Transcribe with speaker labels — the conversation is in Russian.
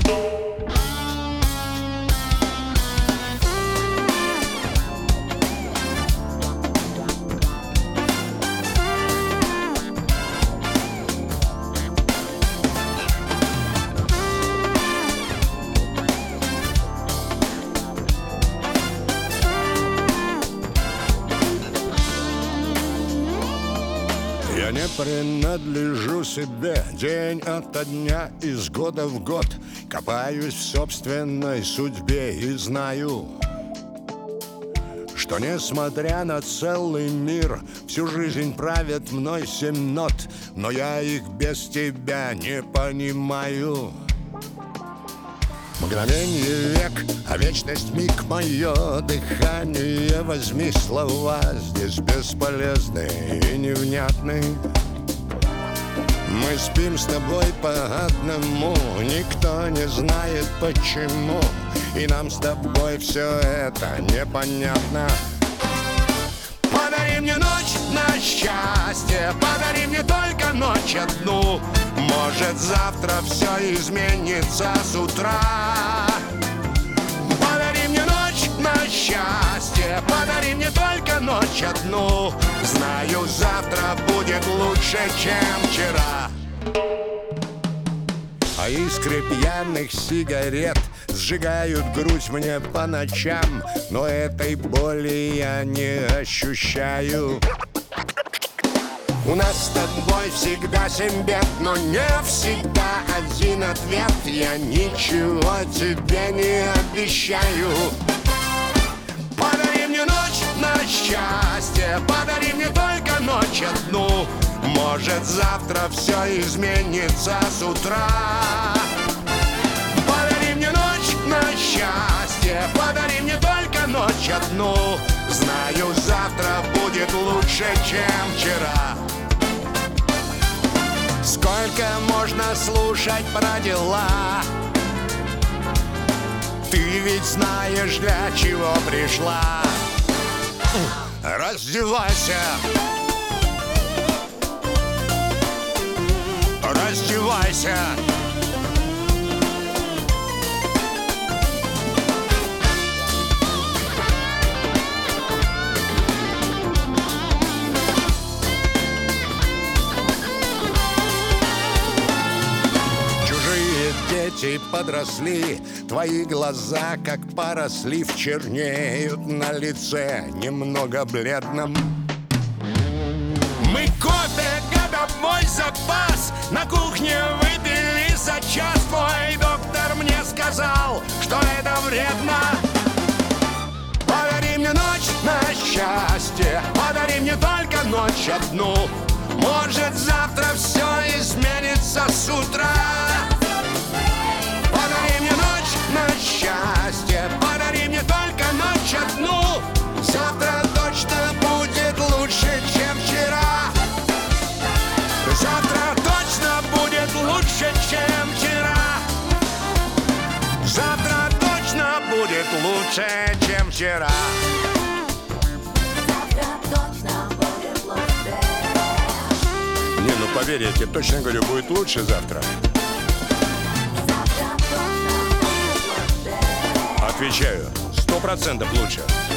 Speaker 1: Я не принадлежу себе. День ото дня, из года в год копаюсь в собственной судьбе и знаю, что несмотря на целый мир, всю жизнь правят мной 7 нот, но я их без тебя не понимаю. Мгновенье век, а вечность миг, мое дыхание. Возьми слова, здесь бесполезные и невнятные. Мы спим с тобой по одному, никто не знает почему, и нам с тобой все это непонятно. Подари мне ночь на счастье, подари мне только ночь одну. Может, завтра все изменится с утра. Подари мне ночь на счастье, подари мне только ночь одну. Знаю, завтра будет лучше, чем вчера. А искры пьяных сигарет сжигают грудь мне по ночам, но этой боли я не ощущаю. У нас с тобой всегда 7 бед, но не всегда один ответ. Я ничего тебе не обещаю. Подари мне ночь на счастье, подари мне только ночь одну. Может, завтра все изменится с утра. Подари мне ночь на счастье, подари мне только ночь одну. Знаю, завтра будет лучше, чем вчера. Сколько можно слушать про дела? Ты ведь знаешь, для чего пришла. Раздевайся, раздевайся. Дети подросли, твои глаза, как пара слив, чернеют на лице, немного бледном. Мы кофе, годовой запас на кухне выпили за час. Мой доктор мне сказал, что это вредно. Подари мне ночь на счастье, подари мне только ночь одну. Может, завтра все изменится с утра. Подари мне ночь на счастье, подари мне только ночь одну. Завтра точно будет лучше, чем вчера. Завтра точно будет лучше, чем вчера. Завтра точно будет лучше, чем вчера.
Speaker 2: Завтра точно будет лучше.
Speaker 1: Не, ну поверь, я тебе точно говорю, будет лучше завтра. Отвечаю, 100% лучше.